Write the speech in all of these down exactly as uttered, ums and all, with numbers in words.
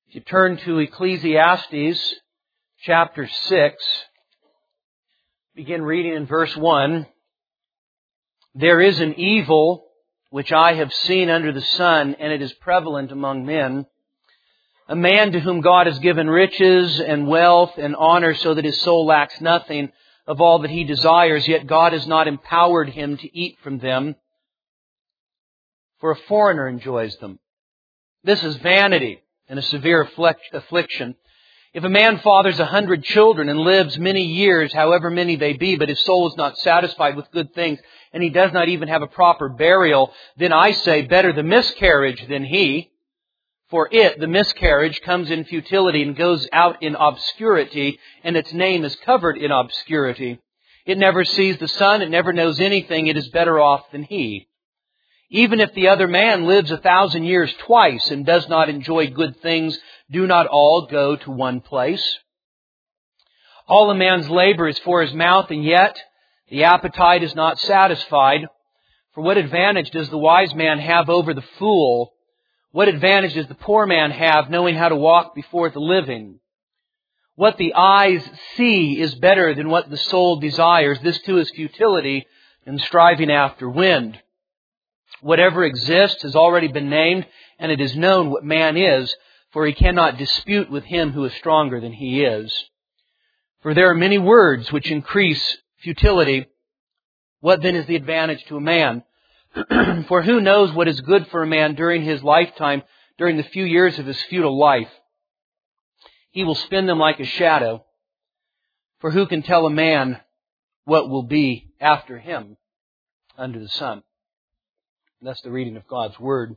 If you turn to Ecclesiastes chapter six, begin reading in verse one. There is an evil which I have seen under the sun, and it is prevalent among men. A man to whom God has given riches and wealth and honor so that his soul lacks nothing of all that he desires, yet God has not empowered him to eat from them, for a foreigner enjoys them. This is vanity and a severe affliction. If a man fathers a hundred children and lives many years, however many they be, but his soul is not satisfied with good things, and he does not even have a proper burial, then I say, better the miscarriage than he. For it, the miscarriage, comes in futility and goes out in obscurity, and its name is covered in obscurity. It never sees the sun, it never knows anything, it is better off than he. Even if the other man lives a thousand years twice and does not enjoy good things, do not all go to one place? All a man's labor is for his mouth, and yet the appetite is not satisfied. For what advantage does the wise man have over the fool? What advantage does the poor man have, knowing how to walk before the living? What the eyes see is better than what the soul desires. This too is futility and striving after wind. Whatever exists has already been named, and it is known what man is, for he cannot dispute with him who is stronger than he is. For there are many words which increase futility. What then is the advantage to a man? For who knows what is good for a man during his lifetime, during the few years of his futile life? He will spend them like a shadow. For who can tell a man what will be after him under the sun? That's the reading of God's Word.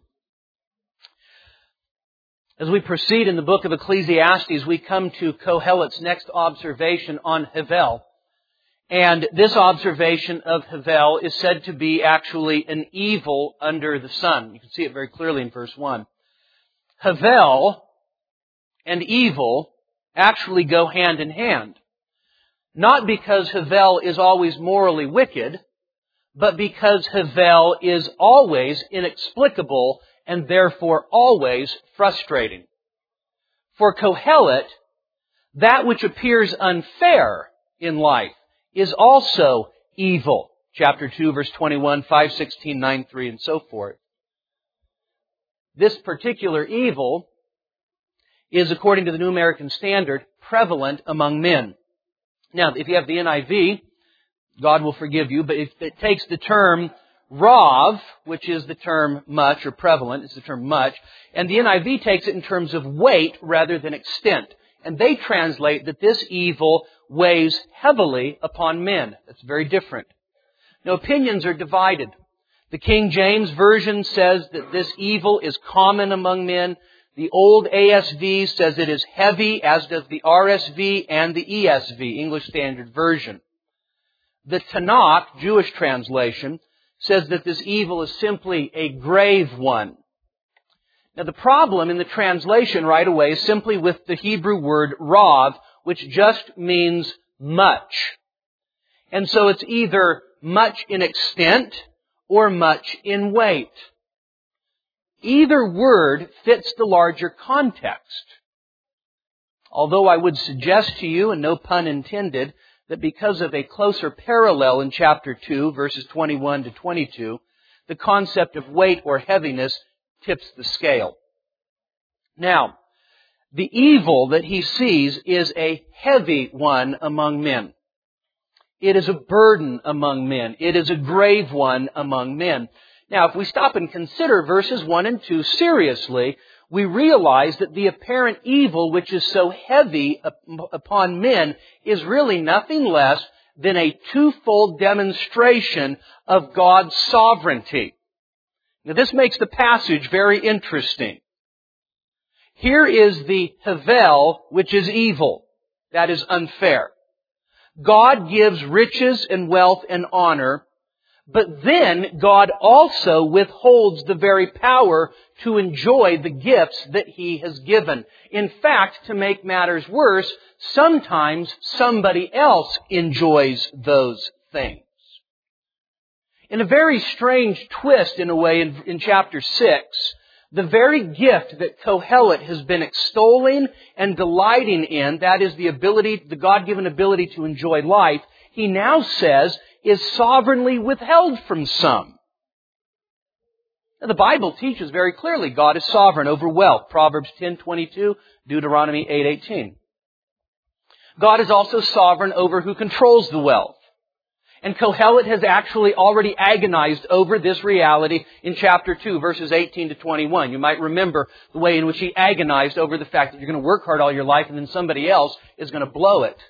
As we proceed in the book of Ecclesiastes, we come to Kohelet's next observation on Hevel. And this observation of Hevel is said to be actually an evil under the sun. You can see it very clearly in verse one. Hevel and evil actually go hand in hand. Not because Hevel is always morally wicked, but because Hevel is always inexplicable and therefore always frustrating. For Kohelet, that which appears unfair in life is also evil. Chapter two, verse twenty-one, five sixteen, nine three, and so forth. This particular evil is, according to the New American Standard, prevalent among men. Now, if you have the N I V, God will forgive you, but if it takes the term rav, which is the term much or prevalent, it's the term much, and the N I V takes it in terms of weight rather than extent. And they translate that this evil weighs heavily upon men. That's very different. Now, opinions are divided. The King James Version says that this evil is common among men. The old A S V says it is heavy, as does the R S V and the E S V, English Standard Version. The Tanakh, Jewish translation, says that this evil is simply a grave one. Now, the problem in the translation right away is simply with the Hebrew word rav, which just means much. And so it's either much in extent or much in weight. Either word fits the larger context. Although I would suggest to you, and no pun intended, that because of a closer parallel in chapter two, verses twenty-one to twenty-two, the concept of weight or heaviness tips the scale. Now, the evil that he sees is a heavy one among men. It is a burden among men. It is a grave one among men. Now, if we stop and consider verses one and two seriously, we realize that the apparent evil which is so heavy upon men is really nothing less than a twofold demonstration of God's sovereignty. Now, this makes the passage very interesting. Here is the Hevel, which is evil. That is unfair. God gives riches and wealth and honor, but then God also withholds the very power to enjoy the gifts that He has given. In fact, to make matters worse, sometimes somebody else enjoys those things. In a very strange twist, in a way, in, in chapter six, The very gift that Kohelet has been extolling and delighting in, that is the ability, the God-given ability to enjoy life, he now says is sovereignly withheld from some. Now, the Bible teaches very clearly God is sovereign over wealth. Proverbs ten twenty-two, Deuteronomy eight eighteen. God is also sovereign over who controls the wealth. And Kohelet has actually already agonized over this reality in chapter two, verses eighteen to twenty-one. You might remember the way in which he agonized over the fact that you're going to work hard all your life and then somebody else is going to blow it.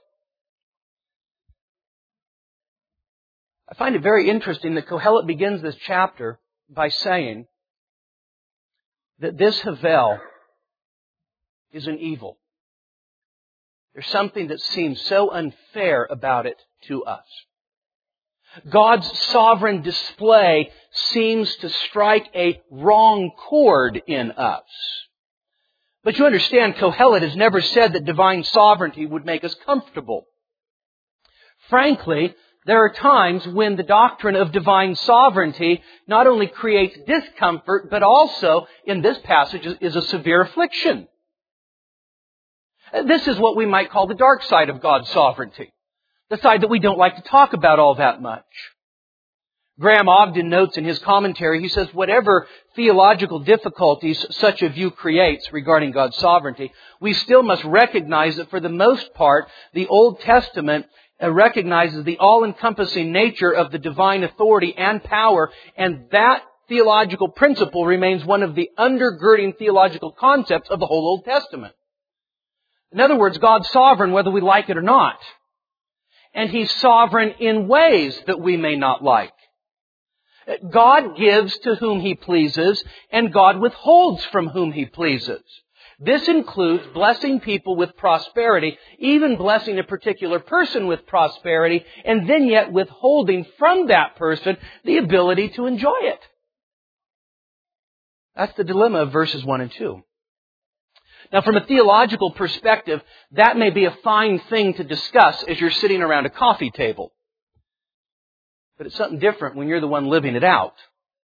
I find it very interesting that Kohelet begins this chapter by saying that this Havel is an evil. There's something that seems so unfair about it to us. God's sovereign display seems to strike a wrong chord in us. But you understand, Kohelet has never said that divine sovereignty would make us comfortable. Frankly, there are times when the doctrine of divine sovereignty not only creates discomfort, but also, in this passage, is a severe affliction. This is what we might call the dark side of God's sovereignty. The side that we don't like to talk about all that much. Graham Ogden notes in his commentary, he says, whatever theological difficulties such a view creates regarding God's sovereignty, we still must recognize that for the most part, the Old Testament recognizes the all-encompassing nature of the divine authority and power, and that theological principle remains one of the undergirding theological concepts of the whole Old Testament. In other words, God's sovereign whether we like it or not. And He's sovereign in ways that we may not like. God gives to whom He pleases, and God withholds from whom He pleases. This includes blessing people with prosperity, even blessing a particular person with prosperity, and then yet withholding from that person the ability to enjoy it. That's the dilemma of verses one and two. Now, from a theological perspective, that may be a fine thing to discuss as you're sitting around a coffee table. But it's something different when you're the one living it out.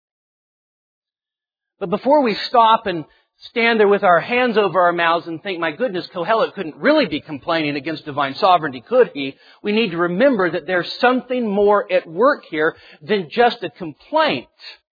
But before we stop and stand there with our hands over our mouths and think, my goodness, Kohelet couldn't really be complaining against divine sovereignty, could he? We need to remember that there's something more at work here than just a complaint.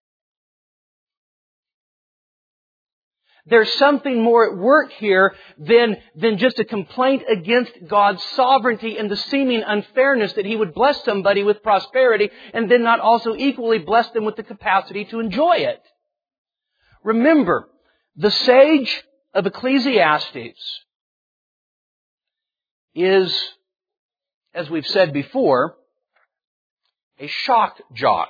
There's something more at work here than, than just a complaint against God's sovereignty and the seeming unfairness that He would bless somebody with prosperity and then not also equally bless them with the capacity to enjoy it. Remember, the sage of Ecclesiastes is, as we've said before, a shock jock.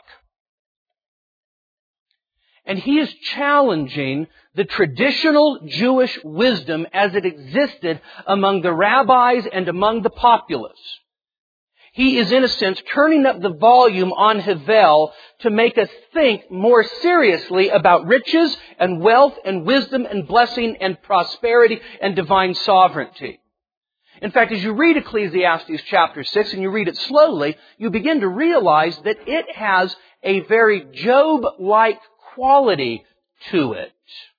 And he is challenging the traditional Jewish wisdom as it existed among the rabbis and among the populace. He is, in a sense, turning up the volume on Havel to make us think more seriously about riches and wealth and wisdom and blessing and prosperity and divine sovereignty. In fact, as you read Ecclesiastes chapter six and you read it slowly, you begin to realize that it has a very Job-like quality to it.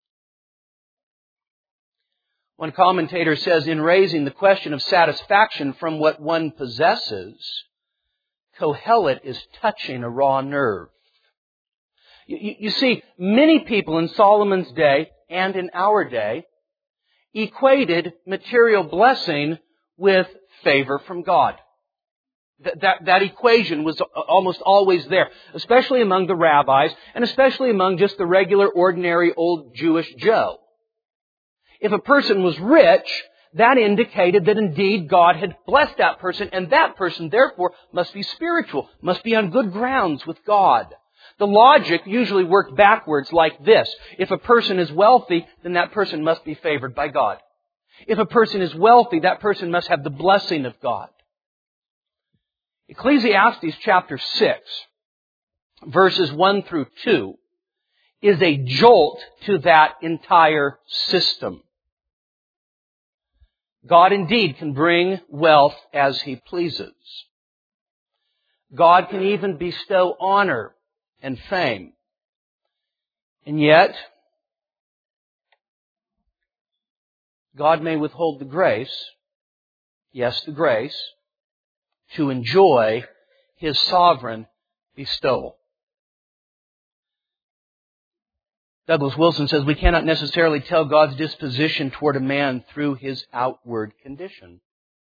One commentator says, in raising the question of satisfaction from what one possesses, Kohelet is touching a raw nerve. You, you see, many people in Solomon's day and in our day equated material blessing with favor from God. That, that, that equation was almost always there, especially among the rabbis and especially among just the regular, ordinary, old Jewish Joe. If a person was rich, that indicated that indeed God had blessed that person, and that person, therefore, must be spiritual, must be on good grounds with God. The logic usually worked backwards like this. If a person is wealthy, then that person must be favored by God. If a person is wealthy, that person must have the blessing of God. Ecclesiastes chapter six, verses one through two, is a jolt to that entire system. God indeed can bring wealth as He pleases. God can even bestow honor and fame. And yet, God may withhold the grace, yes, the grace, to enjoy His sovereign bestowal. Douglas Wilson says we cannot necessarily tell God's disposition toward a man through his outward condition.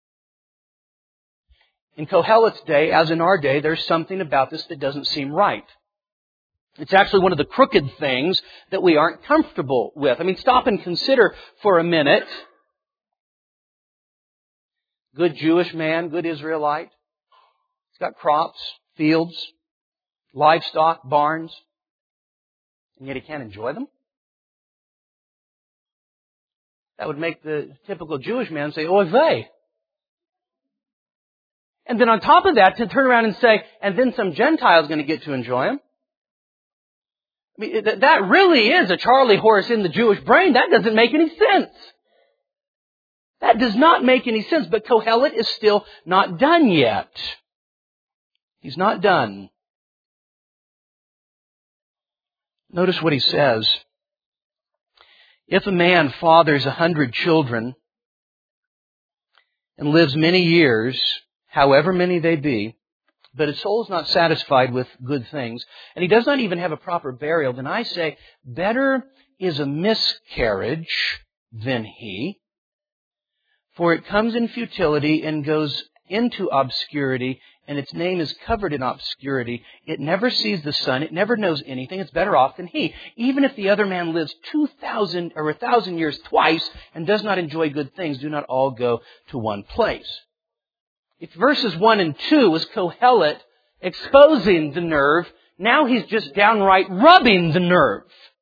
In Kohelet's day, as in our day, there's something about this that doesn't seem right. It's actually one of the crooked things that we aren't comfortable with. I mean, stop and consider for a minute. Good Jewish man, good Israelite. He's got crops, fields, livestock, barns, and yet he can't enjoy them? That would make the typical Jewish man say, oy vey. And then on top of that, to turn around and say, and then some Gentile's going to get to enjoy them. I mean, that really is a Charlie horse in the Jewish brain. That doesn't make any sense. That does not make any sense. But Kohelet is still not done yet. He's not done. Notice what he says. If a man fathers a hundred children and lives many years, however many they be, but his soul is not satisfied with good things, and he does not even have a proper burial, then I say, better is a miscarriage than he, for it comes in futility and goes into obscurity, and its name is covered in obscurity. It never sees the sun. It never knows anything. It's better off than he. Even if the other man lives two thousand or a thousand years twice and does not enjoy good things, do not all go to one place. If verses one and two was Kohelet exposing the nerve, now he's just downright rubbing the nerve.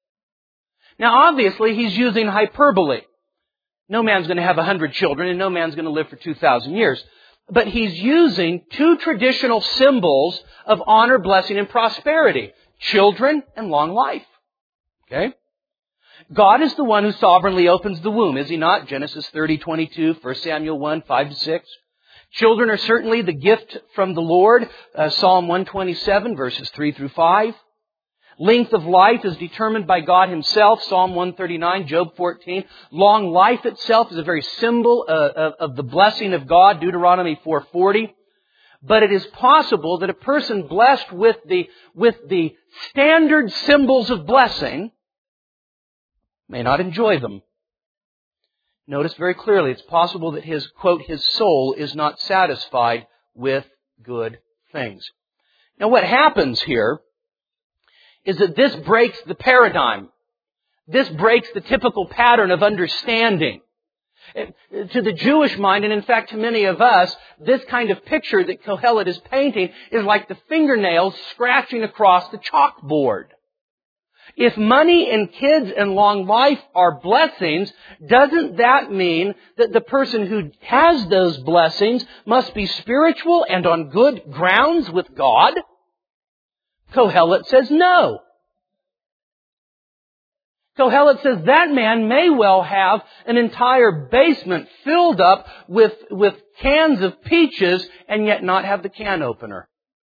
Now obviously he's using hyperbole. No man's going to have a hundred children and no man's going to live for two thousand years. But he's using two traditional symbols of honor, blessing, and prosperity. Children and long life. Okay? God is the one who sovereignly opens the womb, is He not? Genesis thirty twenty-two, First Samuel one, five to six. Children are certainly the gift from the Lord, uh, Psalm one twenty-seven, verses three through five. Length of life is determined by God Himself, Psalm one thirty-nine, Job fourteen. Long life itself is a very symbol uh, of, of the blessing of God, Deuteronomy four forty. But it is possible that a person blessed with the, with the standard symbols of blessing may not enjoy them. Notice very clearly, it's possible that his, quote, his soul is not satisfied with good things. Now what happens here is that this breaks the paradigm. This breaks the typical pattern of understanding. To the Jewish mind, and in fact to many of us, this kind of picture that Kohelet is painting is like the fingernails scratching across the chalkboard. If money and kids and long life are blessings, doesn't that mean that the person who has those blessings must be spiritual and on good grounds with God? Kohelet says no. Kohelet says that man may well have an entire basement filled up with, with cans of peaches and yet not have the can opener.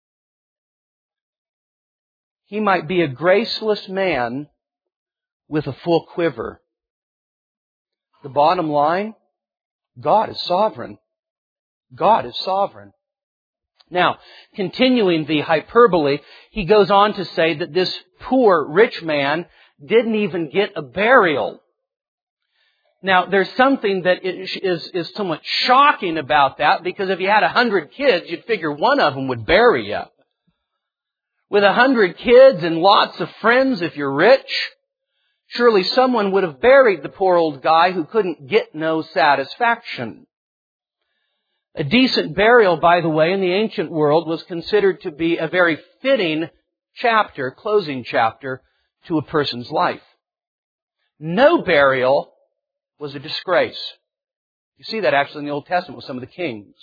He might be a graceless man with a full quiver. The bottom line, God is sovereign. God is sovereign. Now, continuing the hyperbole, he goes on to say that this poor rich man didn't even get a burial. Now, there's something that is, is somewhat shocking about that, because if you had a hundred kids, you'd figure one of them would bury you. With a hundred kids and lots of friends, if you're rich, surely someone would have buried the poor old guy who couldn't get no satisfaction. A decent burial, by the way, in the ancient world was considered to be a very fitting chapter, closing chapter, to a person's life. No burial was a disgrace. You see that actually in the Old Testament with some of the kings.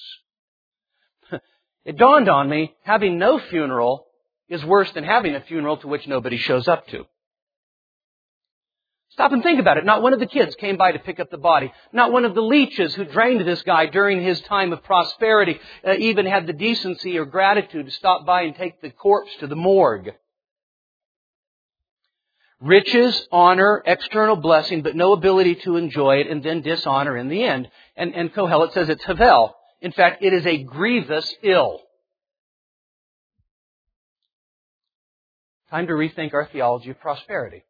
It dawned on me, having no funeral is worse than having a funeral to which nobody shows up to. Stop and think about it. Not one of the kids came by to pick up the body. Not one of the leeches who drained this guy during his time of prosperity uh, even had the decency or gratitude to stop by and take the corpse to the morgue. Riches, honor, external blessing, but no ability to enjoy it, and then dishonor in the end. And, and Kohelet says it's Havel. In fact, it is a grievous ill. Time to rethink our theology of prosperity.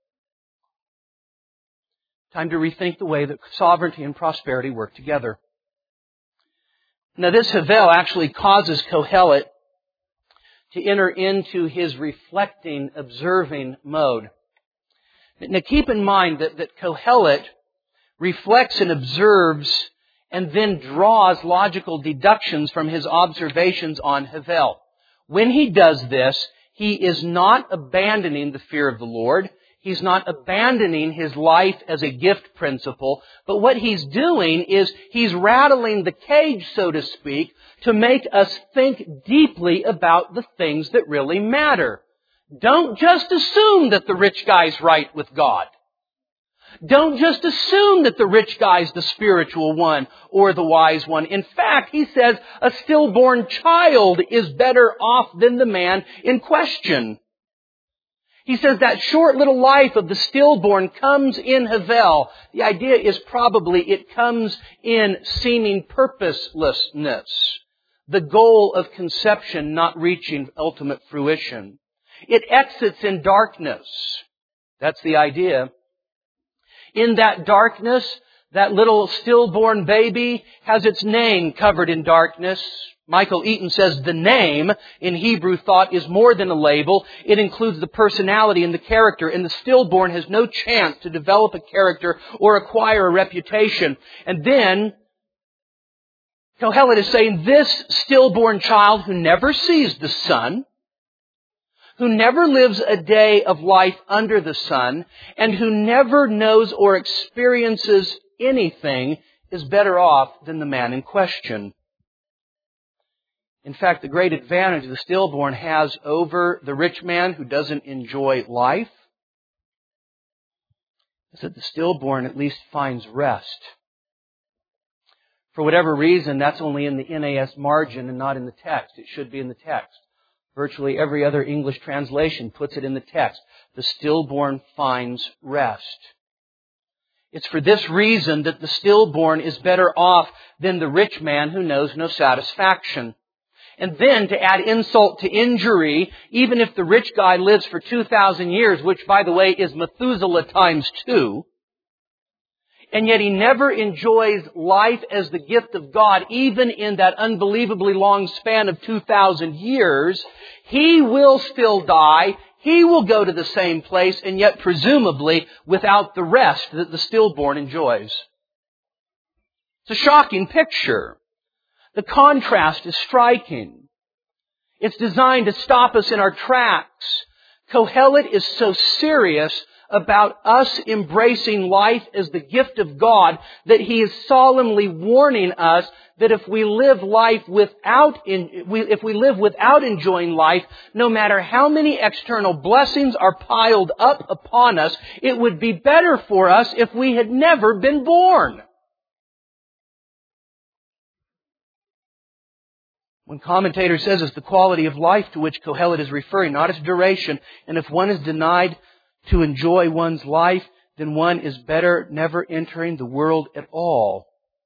Time to rethink the way that sovereignty and prosperity work together. Now this Havel actually causes Kohelet to enter into his reflecting, observing mode. Now keep in mind that, that Kohelet reflects and observes and then draws logical deductions from his observations on Havel. When he does this, he is not abandoning the fear of the Lord. He's not abandoning his life as a gift principle, but what he's doing is he's rattling the cage, so to speak, to make us think deeply about the things that really matter. Don't just assume that the rich guy's right with God. Don't just assume that the rich guy's the spiritual one or the wise one. In fact, he says a stillborn child is better off than the man in question. He says that short little life of the stillborn comes in Havel. The idea is probably it comes in seeming purposelessness. The goal of conception not reaching ultimate fruition. It exits in darkness. That's the idea. In that darkness, that little stillborn baby has its name covered in darkness. Michael Eaton says the name in Hebrew thought is more than a label. It includes the personality and the character, and the stillborn has no chance to develop a character or acquire a reputation. And then Kohelet is saying this stillborn child who never sees the sun, who never lives a day of life under the sun, and who never knows or experiences anything is better off than the man in question. In fact, the great advantage the stillborn has over the rich man who doesn't enjoy life is that the stillborn at least finds rest. For whatever reason, that's only in the N A S margin and not in the text. It should be in the text. Virtually every other English translation puts it in the text. The stillborn finds rest. It's for this reason that the stillborn is better off than the rich man who knows no satisfaction. And then, to add insult to injury, even if the rich guy lives for two thousand years, which, by the way, is Methuselah times two, and yet he never enjoys life as the gift of God, even in that unbelievably long span of two thousand years, he will still die, he will go to the same place, and yet presumably without the rest that the stillborn enjoys. It's a shocking picture. The contrast is striking. It's designed to stop us in our tracks. Kohelet is so serious about us embracing life as the gift of God that he is solemnly warning us that if we live life without, if we live without enjoying life, no matter how many external blessings are piled up upon us, it would be better for us if we had never been born. One commentator says it's the quality of life to which Kohelet is referring, not its duration. And if one is denied to enjoy one's life, then one is better never entering the world at all.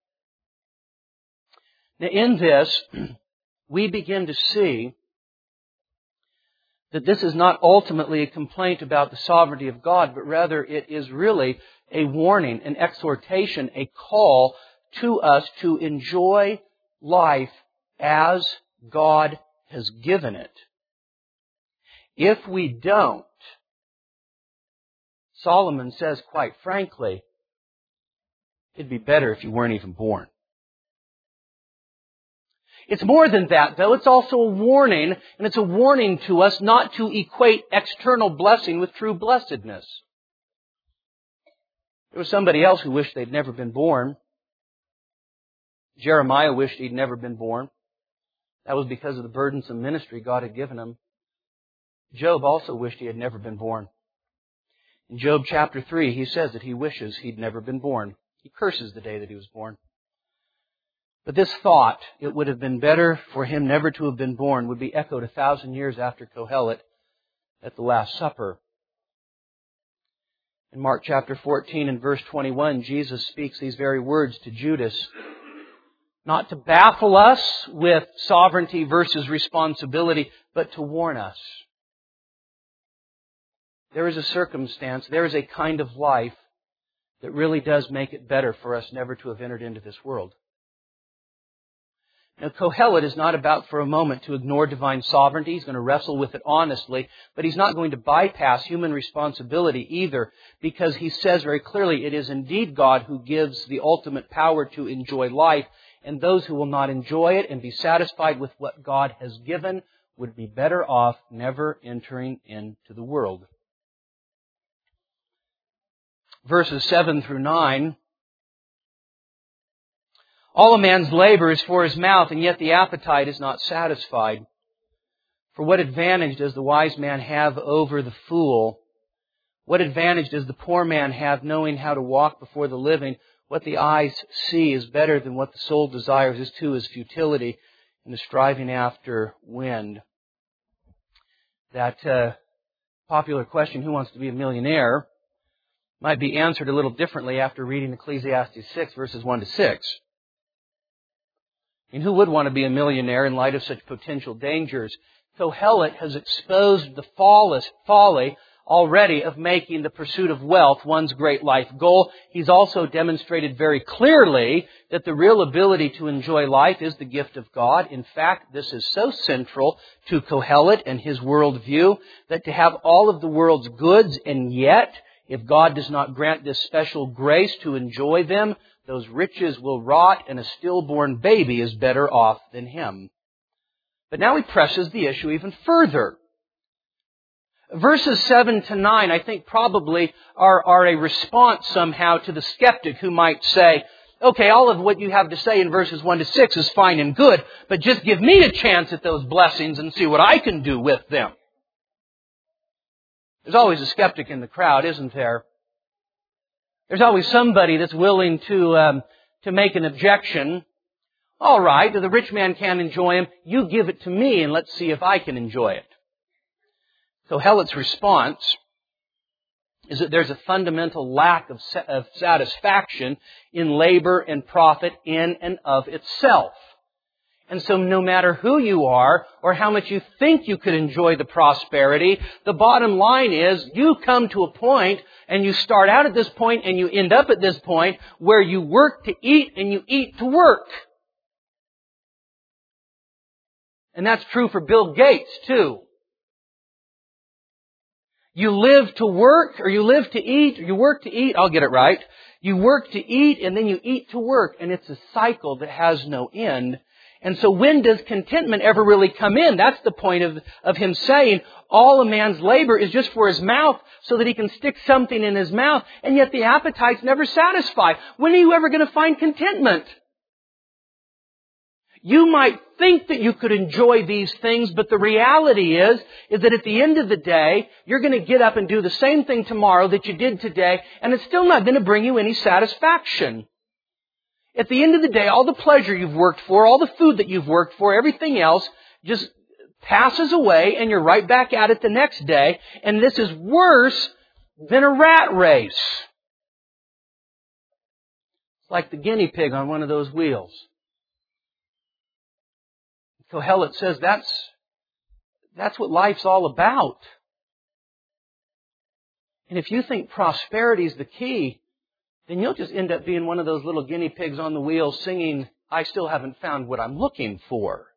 Now in this, we begin to see that this is not ultimately a complaint about the sovereignty of God, but rather it is really a warning, an exhortation, a call to us to enjoy life as God has given it. If we don't, Solomon says quite frankly, it'd be better if you weren't even born. It's more than that, though. It's also a warning, and it's a warning to us not to equate external blessing with true blessedness. There was somebody else who wished they'd never been born. Jeremiah wished he'd never been born. That was because of the burdensome ministry God had given him. Job also wished he had never been born. In Job chapter three, he says that he wishes he'd never been born. He curses the day that he was born. But this thought, it would have been better for him never to have been born, would be echoed a thousand years after Kohelet at the Last Supper. In Mark chapter fourteen and verse twenty-one, Jesus speaks these very words to Judas, not to baffle us with sovereignty versus responsibility, but to warn us. There is a circumstance, there is a kind of life that really does make it better for us never to have entered into this world. Now, Kohelet is not about for a moment to ignore divine sovereignty. He's going to wrestle with it honestly, but he's not going to bypass human responsibility either, because he says very clearly it is indeed God who gives the ultimate power to enjoy life, and those who will not enjoy it and be satisfied with what God has given would be better off never entering into the world. Verses seven through nine, all a man's labor is for his mouth, and yet the appetite is not satisfied. For what advantage does the wise man have over the fool? What advantage does the poor man have knowing how to walk before the living? What the eyes see is better than what the soul desires. This too is futility in the striving after wind. That uh, popular question, who wants to be a millionaire, might be answered a little differently after reading Ecclesiastes six, verses one to six. And who would want to be a millionaire in light of such potential dangers? Kohelet has exposed the folly already of making the pursuit of wealth one's great life goal. He's also demonstrated very clearly that the real ability to enjoy life is the gift of God. In fact, this is so central to Kohelet and his worldview that to have all of the world's goods, and yet, if God does not grant this special grace to enjoy them, those riches will rot, and a stillborn baby is better off than him. But now he presses the issue even further. Verses seven to nine, I think, probably are, are a response somehow to the skeptic who might say, okay, all of what you have to say in verses one to six is fine and good, but just give me a chance at those blessings and see what I can do with them. There's always a skeptic in the crowd, isn't there? There's always somebody that's willing to um, to make an objection. All right, the rich man can't enjoy him. You give it to me and let's see if I can enjoy it. So Kohelet's response is that there's a fundamental lack of, sa- of satisfaction in labor and profit in and of itself. And so no matter who you are or how much you think you could enjoy the prosperity, the bottom line is you come to a point and you start out at this point and you end up at this point where you work to eat and you eat to work. And that's true for Bill Gates too. You live to work, or you live to eat, or you work to eat, I'll get it right. You work to eat and then you eat to work, and it's a cycle that has no end. And so when does contentment ever really come in? That's the point of, of him saying all a man's labor is just for his mouth so that he can stick something in his mouth, and yet the appetite's never satisfied. When are you ever going to find contentment? You might think that you could enjoy these things, but the reality is, is that at the end of the day, you're going to get up and do the same thing tomorrow that you did today, and it's still not going to bring you any satisfaction. At the end of the day, all the pleasure you've worked for, all the food that you've worked for, everything else just passes away and you're right back at it the next day. And this is worse than a rat race. It's like the guinea pig on one of those wheels. Kohelet says that's, that's what life's all about. And if you think prosperity is the key, then you'll just end up being one of those little guinea pigs on the wheel singing, I still haven't found what I'm looking for.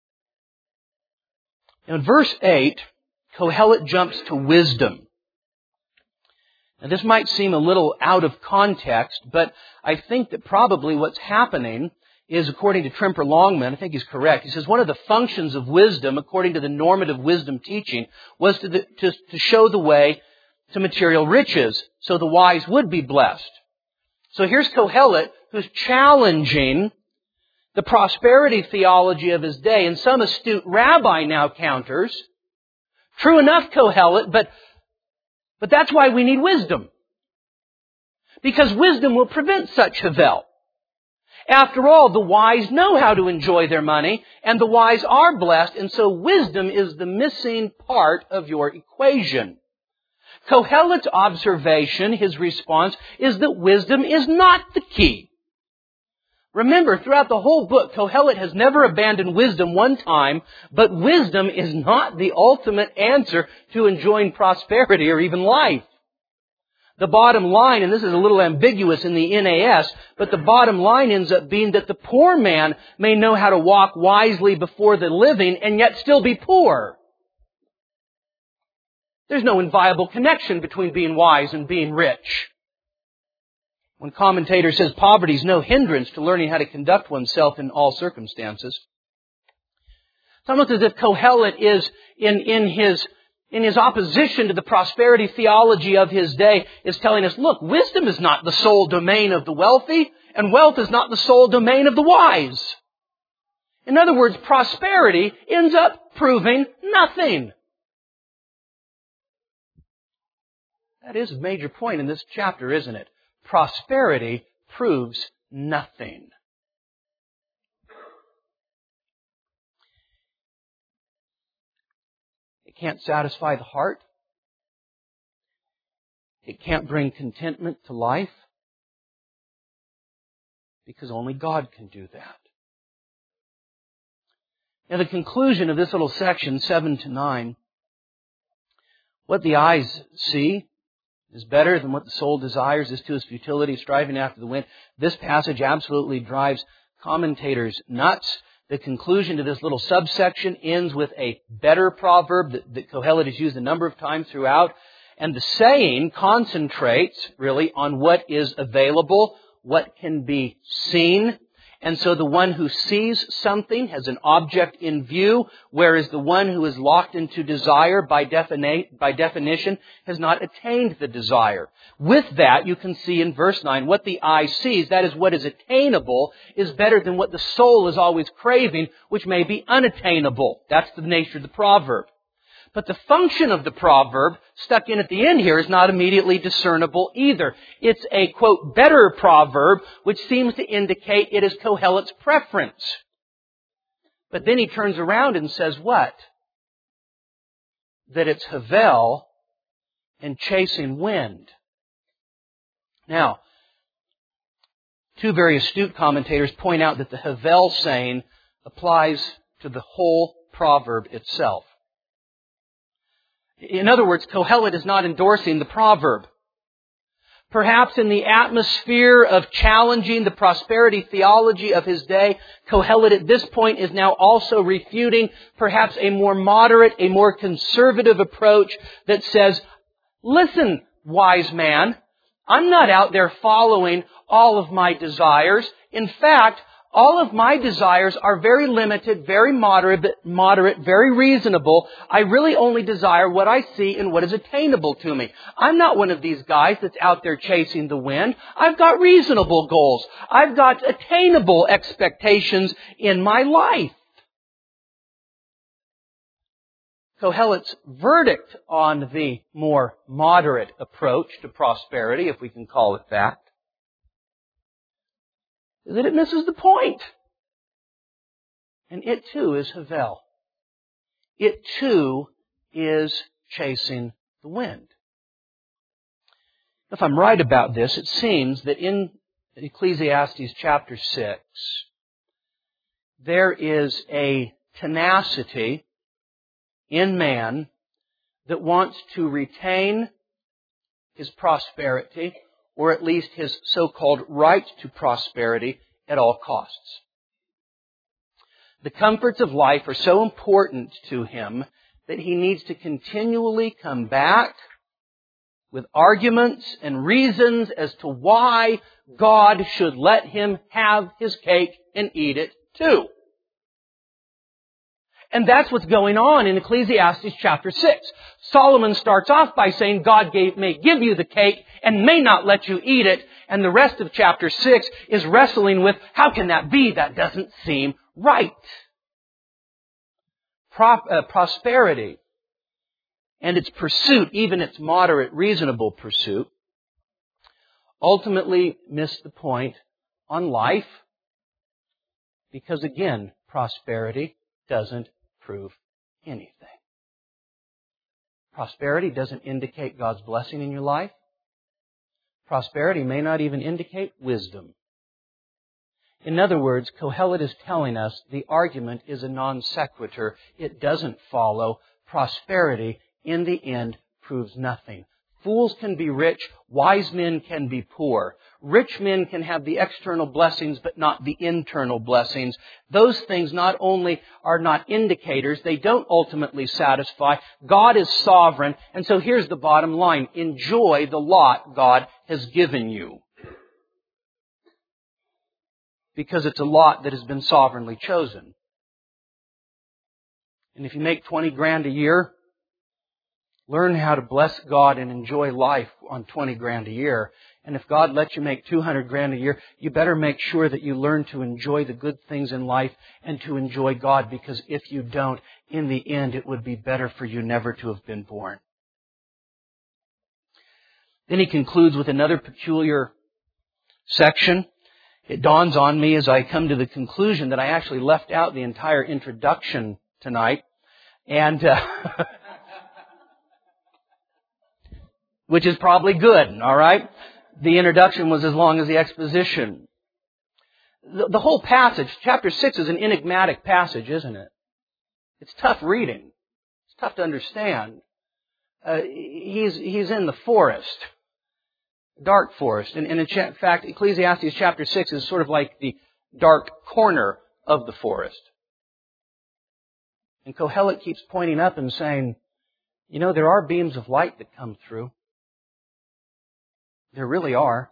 Now in verse eight, Kohelet jumps to wisdom. Now this might seem a little out of context, but I think that probably what's happening is, according to Trimper Longman, I think he's correct, he says one of the functions of wisdom, according to the normative wisdom teaching, was to, the, to, to show the way to material riches, so the wise would be blessed. So here's Kohelet, who's challenging the prosperity theology of his day, and some astute rabbi now counters, true enough, Kohelet, but, but that's why we need wisdom. Because wisdom will prevent such havel. After all, the wise know how to enjoy their money, and the wise are blessed, and so wisdom is the missing part of your equation. Kohelet's observation, his response, is that wisdom is not the key. Remember, throughout the whole book, Kohelet has never abandoned wisdom one time, but wisdom is not the ultimate answer to enjoying prosperity or even life. The bottom line, and this is a little ambiguous in the N A S, but the bottom line ends up being that the poor man may know how to walk wisely before the living and yet still be poor. There's no inviolable connection between being wise and being rich. One commentator says poverty is no hindrance to learning how to conduct oneself in all circumstances. It's almost as if Kohelet is in, in his in his opposition to the prosperity theology of his day, is telling us, look, wisdom is not the sole domain of the wealthy, and wealth is not the sole domain of the wise. In other words, prosperity ends up proving nothing. That is a major point in this chapter, isn't it? Prosperity proves nothing. It can't satisfy the heart. It can't bring contentment to life. Because only God can do that. Now the conclusion of this little section, seven to nine, what the eyes see is better than what the soul desires. This too is futility, striving after the wind. This passage absolutely drives commentators nuts. The conclusion to this little subsection ends with a better proverb that, that Kohelet has used a number of times throughout. And the saying concentrates really on what is available, what can be seen. And so the one who sees something has an object in view, whereas the one who is locked into desire by, defini- by definition has not attained the desire. With that, you can see in verse nine, what the eye sees, that is what is attainable, is better than what the soul is always craving, which may be unattainable. That's the nature of the proverb. But the function of the proverb, stuck in at the end here, is not immediately discernible either. It's a, quote, better proverb, which seems to indicate it is Kohelet's preference. But then he turns around and says what? That it's Havel and chasing wind. Now, two very astute commentators point out that the Havel saying applies to the whole proverb itself. In other words, Kohelet is not endorsing the proverb. Perhaps in the atmosphere of challenging the prosperity theology of his day, Kohelet at this point is now also refuting perhaps a more moderate, a more conservative approach that says, listen, wise man, I'm not out there following all of my desires. In fact, all of my desires are very limited, very moderate, moderate, very reasonable. I really only desire what I see and what is attainable to me. I'm not one of these guys that's out there chasing the wind. I've got reasonable goals. I've got attainable expectations in my life. Kohelet's verdict on the more moderate approach to prosperity, if we can call it that, is that it misses the point. And it too is Havel. It too is chasing the wind. If I'm right about this, it seems that in Ecclesiastes chapter six, there is a tenacity in man that wants to retain his prosperity, or at least his so-called right to prosperity, at all costs. The comforts of life are so important to him that he needs to continually come back with arguments and reasons as to why God should let him have his cake and eat it too. And that's what's going on in Ecclesiastes chapter six. Solomon starts off by saying God gave, may give you the cake and may not let you eat it. And the rest of chapter six is wrestling with, how can that be? That doesn't seem right. Pro, uh, prosperity and its pursuit, even its moderate, reasonable pursuit, ultimately miss the point on life because, again, prosperity doesn't prove anything. Prosperity doesn't indicate God's blessing in your life. Prosperity may not even indicate wisdom. In other words, Kohelet is telling us the argument is a non sequitur. It doesn't follow. Prosperity, in the end, proves nothing. Fools can be rich. Wise men can be poor. Rich men can have the external blessings, but not the internal blessings. Those things not only are not indicators, they don't ultimately satisfy. God is sovereign. And so here's the bottom line. Enjoy the lot God has given you. Because it's a lot that has been sovereignly chosen. And if you make twenty grand a year, learn how to bless God and enjoy life on twenty grand a year. And if God lets you make two hundred grand a year, you better make sure that you learn to enjoy the good things in life and to enjoy God, because if you don't, in the end, it would be better for you never to have been born. Then he concludes with another peculiar section. It dawns on me as I come to the conclusion that I actually left out the entire introduction tonight. And, uh, which is probably good, all right? The introduction was as long as the exposition. The, the whole passage, chapter six, is an enigmatic passage, isn't it? It's tough reading. It's tough to understand. Uh, he's, he's in the forest. Dark forest. And, and in cha- fact, Ecclesiastes chapter six is sort of like the dark corner of the forest. And Kohelet keeps pointing up and saying, you know, there are beams of light that come through. There really are.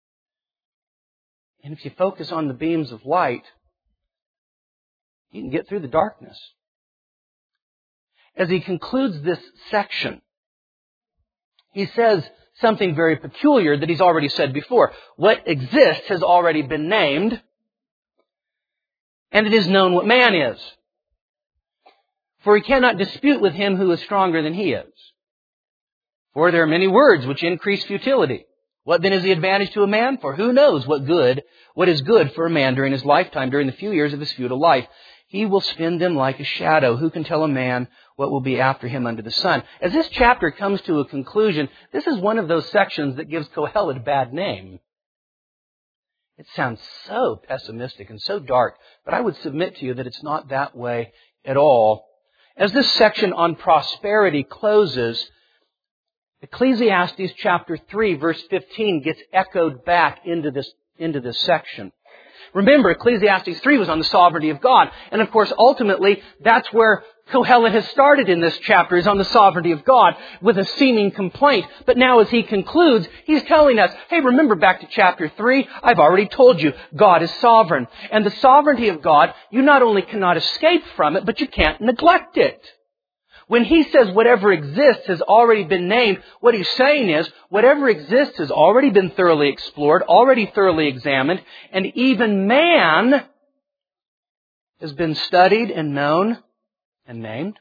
And if you focus on the beams of light, you can get through the darkness. As he concludes this section, he says something very peculiar that he's already said before. What exists has already been named, and it is known what man is. For he cannot dispute with him who is stronger than he is. For there are many words which increase futility. What then is the advantage to a man? For who knows what good, what is good for a man during his lifetime, during the few years of his futile life? He will spend them like a shadow. Who can tell a man what will be after him under the sun? As this chapter comes to a conclusion, this is one of those sections that gives Kohelet a bad name. It sounds so pessimistic and so dark, but I would submit to you that it's not that way at all. As this section on prosperity closes, Ecclesiastes chapter three, verse fifteen gets echoed back into this, into this section. Remember, Ecclesiastes three was on the sovereignty of God. And of course, ultimately, that's where Kohelet has started in this chapter, is on the sovereignty of God, with a seeming complaint. But now as he concludes, he's telling us, hey, remember back to chapter three? I've already told you, God is sovereign. And the sovereignty of God, you not only cannot escape from it, but you can't neglect it. When he says whatever exists has already been named, what he's saying is whatever exists has already been thoroughly explored, already thoroughly examined, and even man has been studied and known and named.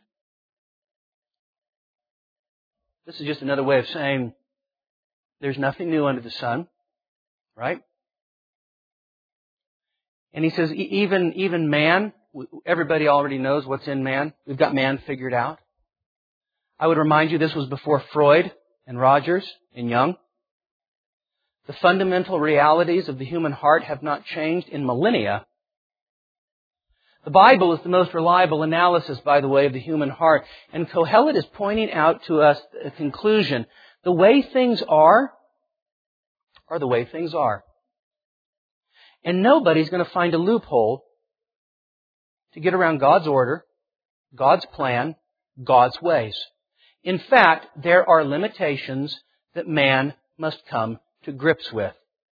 This is just another way of saying there's nothing new under the sun, right? And he says even, even man, everybody already knows what's in man. We've got man figured out. I would remind you this was before Freud and Rogers and Jung. The fundamental realities of the human heart have not changed in millennia. The Bible is the most reliable analysis, by the way, of the human heart. And Kohelet is pointing out to us a conclusion. The way things are, are the way things are. And nobody's going to find a loophole to get around God's order, God's plan, God's ways. In fact, there are limitations that man must come to grips with.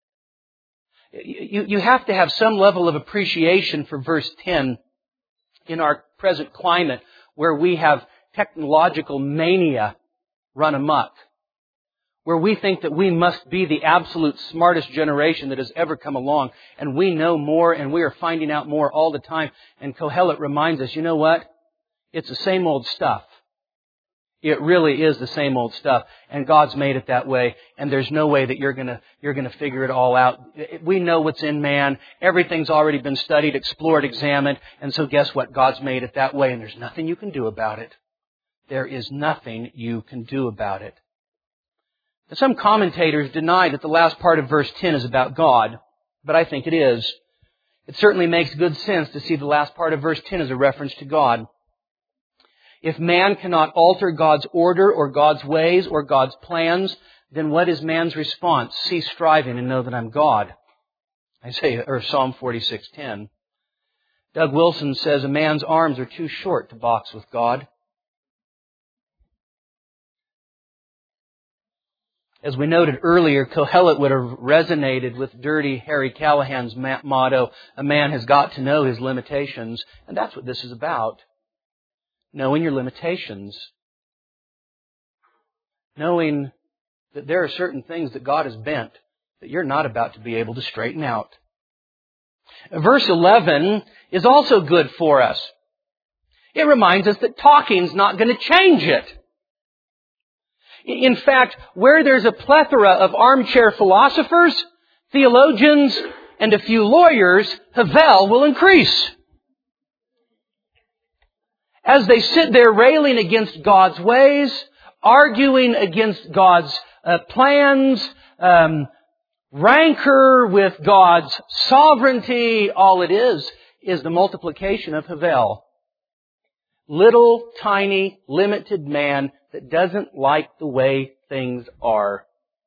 You, you have to have some level of appreciation for verse ten in our present climate where we have technological mania run amok, where we think that we must be the absolute smartest generation that has ever come along, and we know more and we are finding out more all the time. And Kohelet reminds us, you know what? It's the same old stuff. It really is the same old stuff, and God's made it that way, and there's no way that you're gonna, you're gonna figure it all out. We know what's in man. Everything's already been studied, explored, examined, and so guess what? God's made it that way, and there's nothing you can do about it. there is nothing you can do about it. Now, some commentators deny that the last part of verse ten is about God, but I think it is. It certainly makes good sense to see the last part of verse ten as a reference to God. If man cannot alter God's order or God's ways or God's plans, then what is man's response? Cease striving and know that I'm God. Isaiah or Psalm forty-six ten. Doug Wilson says a man's arms are too short to box with God. As we noted earlier, Kohelet would have resonated with Dirty Harry Callahan's motto, a man has got to know his limitations. And that's what this is about. Knowing your limitations. Knowing that there are certain things that God has bent that you're not about to be able to straighten out. Verse eleven is also good for us. It reminds us that talking's not going to change it. In fact, where there's a plethora of armchair philosophers, theologians, and a few lawyers, Havel will increase. As they sit there railing against God's ways, arguing against God's uh, plans, um, rancor with God's sovereignty, all it is, is the multiplication of Havel. Little, tiny, limited man that doesn't like the way things are.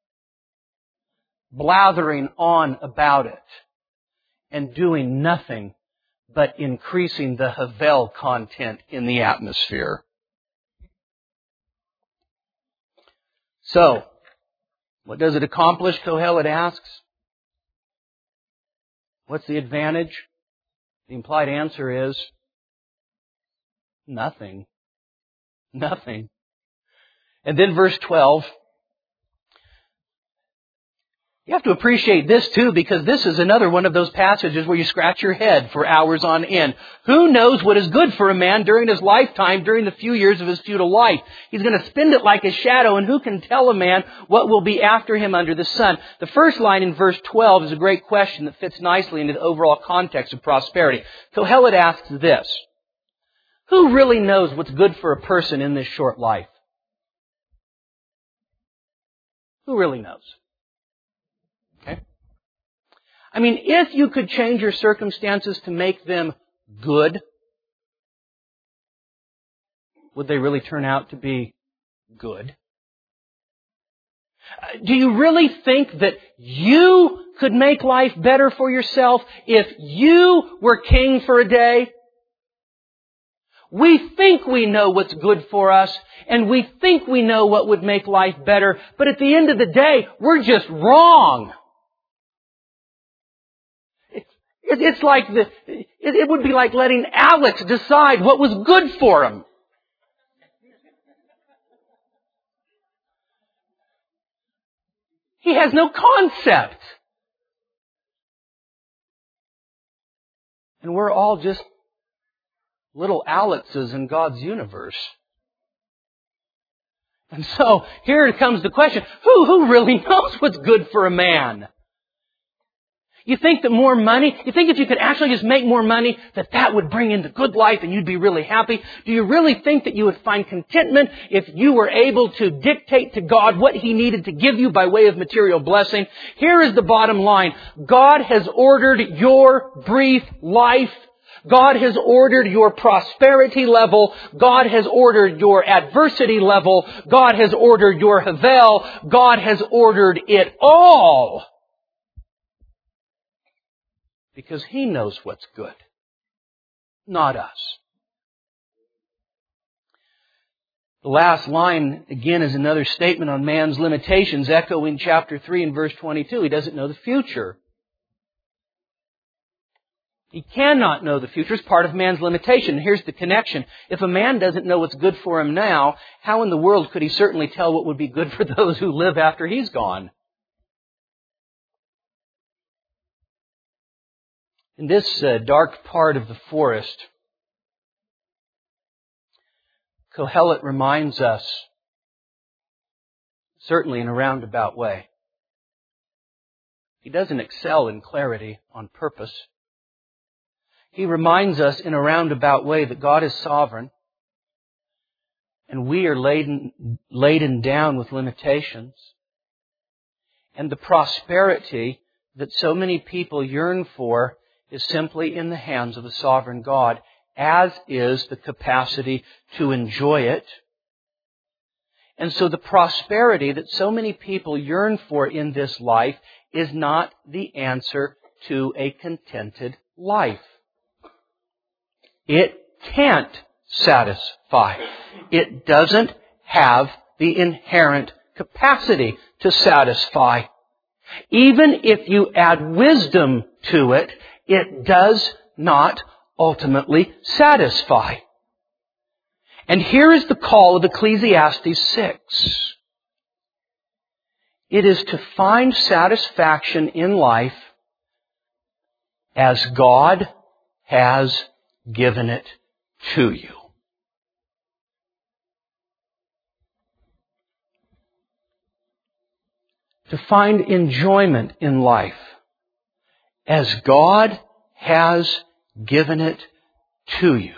Blathering on about it and doing nothing but increasing the Havel content in the atmosphere. So, what does it accomplish, Kohelet asks? What's the advantage? The implied answer is nothing. Nothing. And then verse twelve. You have to appreciate this too, because this is another one of those passages where you scratch your head for hours on end. Who knows what is good for a man during his lifetime, during the few years of his futile life? He's going to spend it like a shadow, and who can tell a man what will be after him under the sun? The first line in verse twelve is a great question that fits nicely into the overall context of prosperity. Kohelet asks this: who really knows what's good for a person in this short life? Who really knows? Okay. I mean, if you could change your circumstances to make them good, would they really turn out to be good? Do you really think that you could make life better for yourself if you were king for a day? We think we know what's good for us, and we think we know what would make life better, but at the end of the day, we're just wrong. It's like the, it would be like letting Alex decide what was good for him. He has no concept. And we're all just little Alexes in God's universe. And so, here comes the question, who, who really knows what's good for a man? You think that more money, you think if you could actually just make more money, that that would bring in the good life and you'd be really happy? Do you really think that you would find contentment if you were able to dictate to God what He needed to give you by way of material blessing? Here is the bottom line. God has ordered your brief life. God has ordered your prosperity level. God has ordered your adversity level. God has ordered your Havel. God has ordered it all. Because He knows what's good, not us. The last line, again, is another statement on man's limitations, echoing chapter three and verse twenty-two. He doesn't know the future. He cannot know the future. It's part of man's limitation. Here's the connection. If a man doesn't know what's good for him now, how in the world could he certainly tell what would be good for those who live after he's gone? In this uh, dark part of the forest, Kohelet reminds us, certainly in a roundabout way, he doesn't excel in clarity on purpose. He reminds us in a roundabout way that God is sovereign and we are laden, laden down with limitations. And the prosperity that so many people yearn for is simply in the hands of a sovereign God, as is the capacity to enjoy it. And so the prosperity that so many people yearn for in this life is not the answer to a contented life. It can't satisfy. It doesn't have the inherent capacity to satisfy. Even if you add wisdom to it, it does not ultimately satisfy. And here is the call of Ecclesiastes six. It is to find satisfaction in life as God has given it to you. To find enjoyment in life as God has given it to you.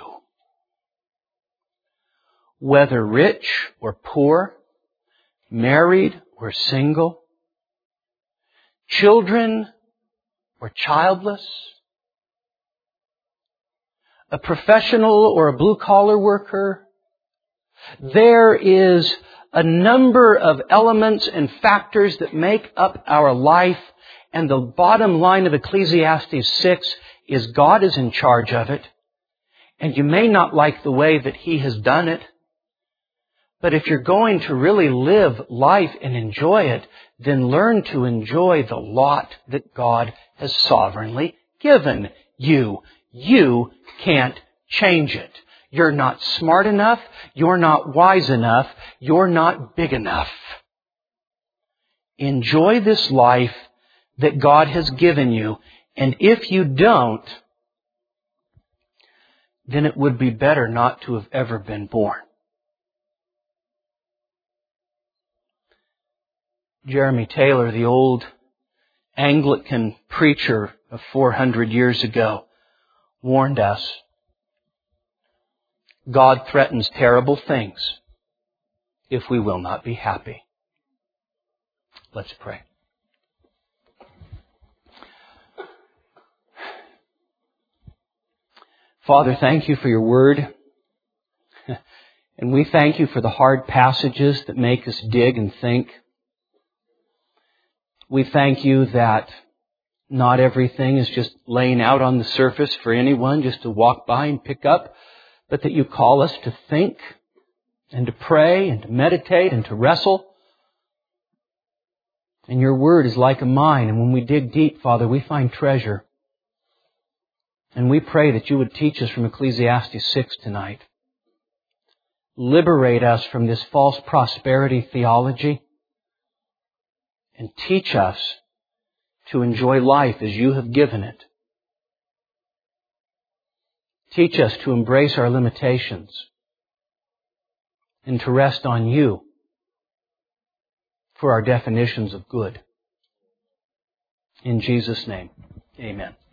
Whether rich or poor, married or single, children or childless, a professional or a blue-collar worker, there is a number of elements and factors that make up our life, and the bottom line of Ecclesiastes six is God is in charge of it, and you may not like the way that He has done it, but if you're going to really live life and enjoy it, then learn to enjoy the lot that God has sovereignly given you. You can't change it. You're not smart enough. You're not wise enough. You're not big enough. Enjoy this life that God has given you. And if you don't, then it would be better not to have ever been born. Jeremy Taylor, the old Anglican preacher of four hundred years ago, warned us, God threatens terrible things if we will not be happy. Let's pray. Father, thank You for Your Word. And we thank You for the hard passages that make us dig and think. We thank You that not everything is just laying out on the surface for anyone just to walk by and pick up, but that You call us to think and to pray and to meditate and to wrestle. And Your Word is like a mine, and when we dig deep, Father, we find treasure. And we pray that You would teach us from Ecclesiastes six tonight. Liberate us from this false prosperity theology and teach us to enjoy life as You have given it. Teach us to embrace our limitations and to rest on You for our definitions of good. In Jesus' name, amen.